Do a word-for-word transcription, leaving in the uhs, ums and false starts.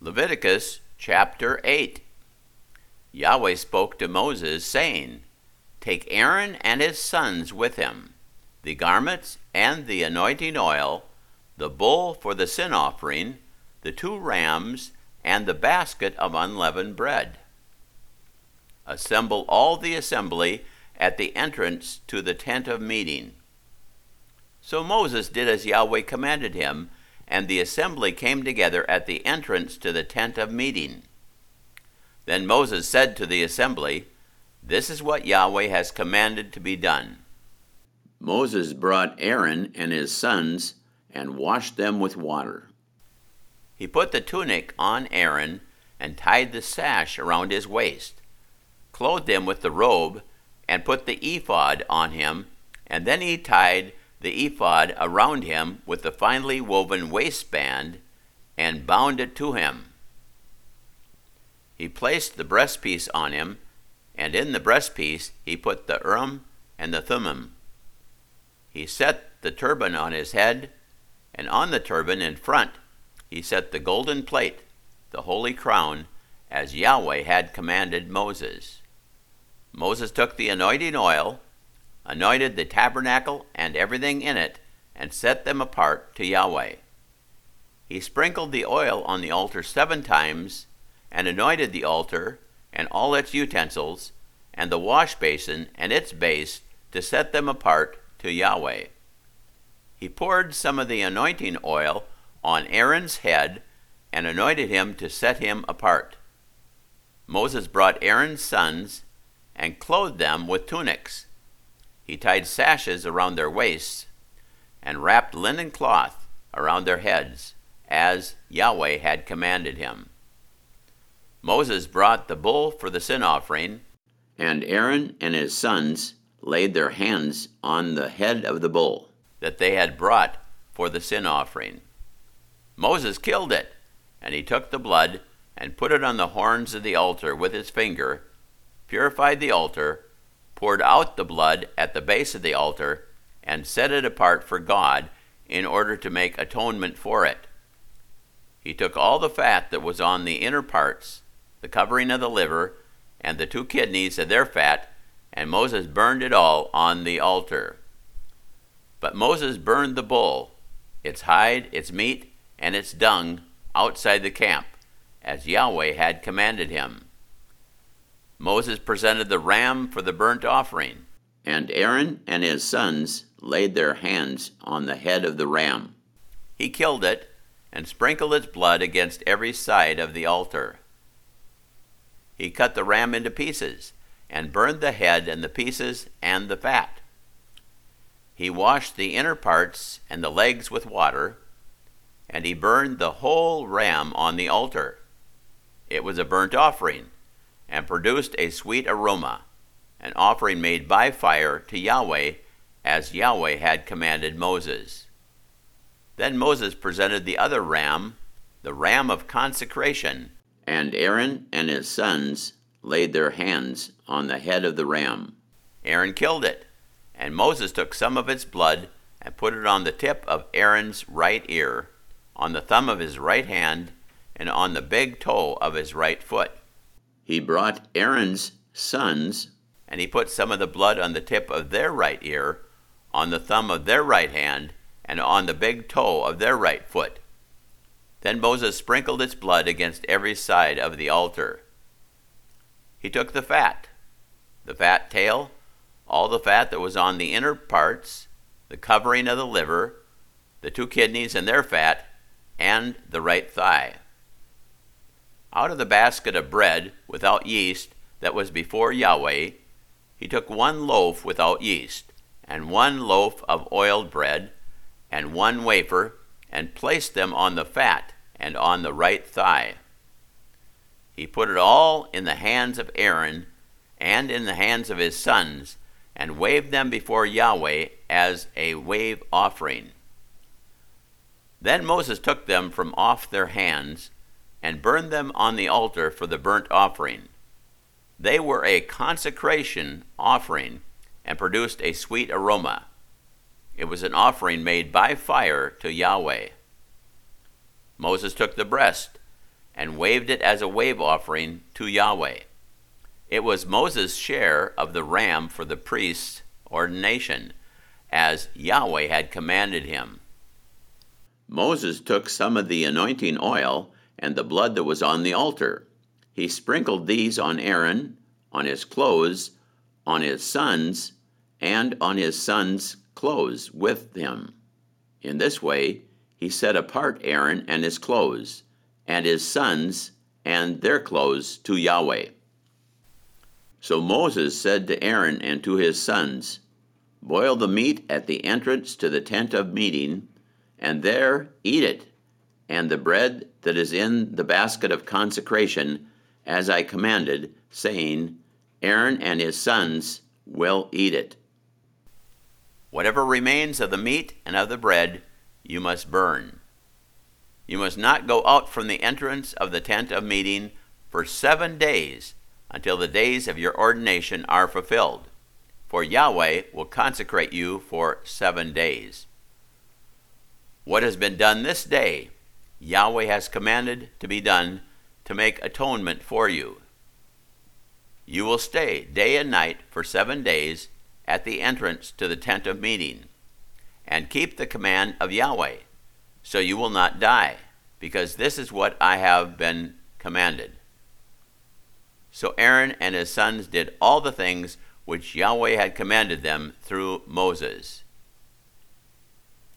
Leviticus chapter eight. Yahweh spoke to Moses, saying, Take Aaron and his sons with him, the garments and the anointing oil, the bull for the sin offering, the two rams, and the basket of unleavened bread. Assemble all the assembly at the entrance to the tent of meeting. So Moses did as Yahweh commanded him, and the assembly came together at the entrance to the tent of meeting. Then Moses said to the assembly, This is what Yahweh has commanded to be done. Moses brought Aaron and his sons and washed them with water. He put the tunic on Aaron and tied the sash around his waist, clothed him with the robe, and put the ephod on him, and then he tied the ephod around him with the finely woven waistband and bound it to him. He placed the breastpiece on him, and in the breastpiece he put the Urim and the Thummim. He set the turban on his head, and on the turban in front he set the golden plate, the holy crown, as Yahweh had commanded Moses. Moses took the anointing oil, anointed the tabernacle and everything in it, and set them apart to Yahweh. He sprinkled the oil on the altar seven times, and anointed the altar and all its utensils, and the wash basin and its base, to set them apart to Yahweh. He poured some of the anointing oil on Aaron's head, and anointed him to set him apart. Moses brought Aaron's sons, and clothed them with tunics. He tied sashes around their waists, and wrapped linen cloth around their heads, as Yahweh had commanded him. Moses brought the bull for the sin offering, and Aaron and his sons laid their hands on the head of the bull that they had brought for the sin offering. Moses killed it, and he took the blood and put it on the horns of the altar with his finger, purified the altar, poured out the blood at the base of the altar, and set it apart for God in order to make atonement for it. He took all the fat that was on the inner parts, the covering of the liver, and the two kidneys of their fat, and Moses burned it all on the altar. But Moses burned the bull, its hide, its meat, and its dung outside the camp, as Yahweh had commanded him. Moses presented the ram for the burnt offering, and Aaron and his sons laid their hands on the head of the ram. He killed it and sprinkled its blood against every side of the altar. He cut the ram into pieces and burned the head and the pieces and the fat. He washed the inner parts and the legs with water, and he burned the whole ram on the altar. It was a burnt offering, and produced a sweet aroma, an offering made by fire to Yahweh, as Yahweh had commanded Moses. Then Moses presented the other ram, the ram of consecration, and Aaron and his sons laid their hands on the head of the ram. Aaron killed it, and Moses took some of its blood and put it on the tip of Aaron's right ear, on the thumb of his right hand, and on the big toe of his right foot. He brought Aaron's sons, and he put some of the blood on the tip of their right ear, on the thumb of their right hand, and on the big toe of their right foot. Then Moses sprinkled its blood against every side of the altar. He took the fat, the fat tail, all the fat that was on the inner parts, the covering of the liver, the two kidneys and their fat, and the right thigh. Out of the basket of bread without yeast that was before Yahweh, he took one loaf without yeast, and one loaf of oiled bread, and one wafer, and placed them on the fat and on the right thigh. He put it all in the hands of Aaron and in the hands of his sons, and waved them before Yahweh as a wave offering. Then Moses took them from off their hands, and burned them on the altar for the burnt offering. They were a consecration offering, and produced a sweet aroma. It was an offering made by fire to Yahweh. Moses took the breast, and waved it as a wave offering to Yahweh. It was Moses' share of the ram for the priest's ordination, as Yahweh had commanded him. Moses took some of the anointing oil and the blood that was on the altar. He sprinkled these on Aaron, on his clothes, on his sons, and on his sons' clothes with him. In this way, he set apart Aaron and his clothes, and his sons and their clothes to Yahweh. So Moses said to Aaron and to his sons, "Boil the meat at the entrance to the tent of meeting, and there eat it, and the bread that is in the basket of consecration, as I commanded, saying, Aaron and his sons will eat it. Whatever remains of the meat and of the bread, you must burn. You must not go out from the entrance of the tent of meeting for seven days, until the days of your ordination are fulfilled, for Yahweh will consecrate you for seven days. What has been done this day, Yahweh has commanded to be done to make atonement for you. You will stay day and night for seven days at the entrance to the tent of meeting, and keep the command of Yahweh, so you will not die, because this is what I have been commanded." So Aaron and his sons did all the things which Yahweh had commanded them through Moses.